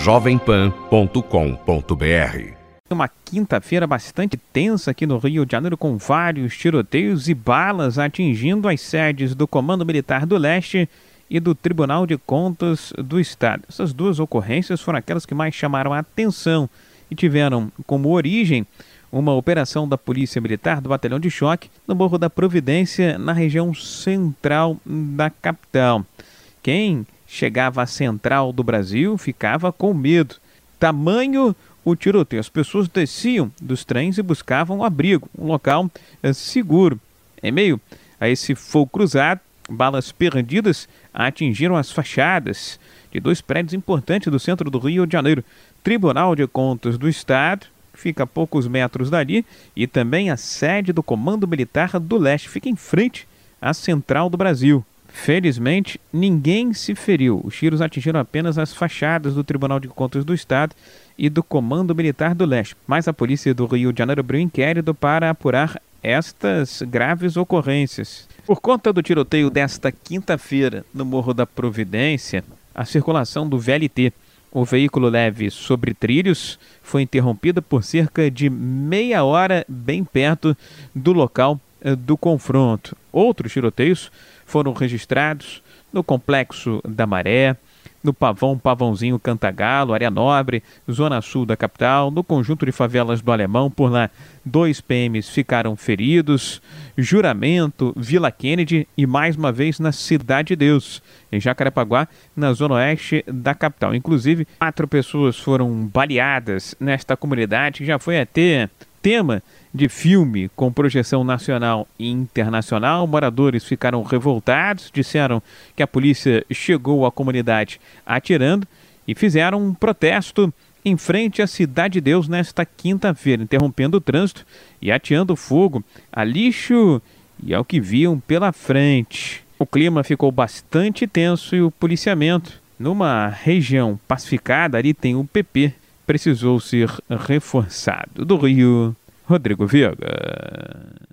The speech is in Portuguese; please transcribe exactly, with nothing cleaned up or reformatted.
jovem pan ponto com ponto br. Uma quinta-feira bastante tensa aqui no Rio de Janeiro, com vários tiroteios e balas atingindo as sedes do Comando Militar do Leste e do Tribunal de Contas do Estado. Essas duas ocorrências foram aquelas que mais chamaram a atenção e tiveram como origem uma operação da Polícia Militar do Batalhão de Choque no Morro da Providência, na região central da capital. Quem chegava à central do Brasil ficava com medo. Tamanho o tiroteio. As pessoas desciam dos trens e buscavam abrigo, um local é, seguro. Em meio a esse fogo cruzado, balas perdidas atingiram as fachadas de dois prédios importantes do centro do Rio de Janeiro. Tribunal de Contas do Estado, que fica a poucos metros dali, e também a sede do Comando Militar do Leste, fica em frente à Central do Brasil. Felizmente, ninguém se feriu. Os tiros atingiram apenas as fachadas do Tribunal de Contas do Estado e do Comando Militar do Leste. Mas a polícia do Rio de Janeiro abriu inquérito para apurar estas graves ocorrências. Por conta do tiroteio desta quinta-feira no Morro da Providência, a circulação do V L T, o veículo leve sobre trilhos, foi interrompida por cerca de meia hora bem perto do local do confronto. Outros tiroteios foram registrados no Complexo da Maré, no Pavão Pavãozinho Cantagalo, área nobre, zona sul da capital, no conjunto de favelas do Alemão. Por lá, dois P Ms ficaram feridos, Juramento, Vila Kennedy e mais uma vez na Cidade de Deus, em Jacarepaguá, na zona oeste da capital. Inclusive, quatro pessoas foram baleadas nesta comunidade, que já foi até tema de filme com projeção nacional e internacional. Moradores ficaram revoltados, disseram que a polícia chegou à comunidade atirando e fizeram um protesto em frente à Cidade de Deus nesta quinta-feira, interrompendo o trânsito e ateando fogo a lixo e ao que viam pela frente. O clima ficou bastante tenso e o policiamento, numa região pacificada, ali tem o P P, precisou ser reforçado. Do Rio, Rodrigo Viega.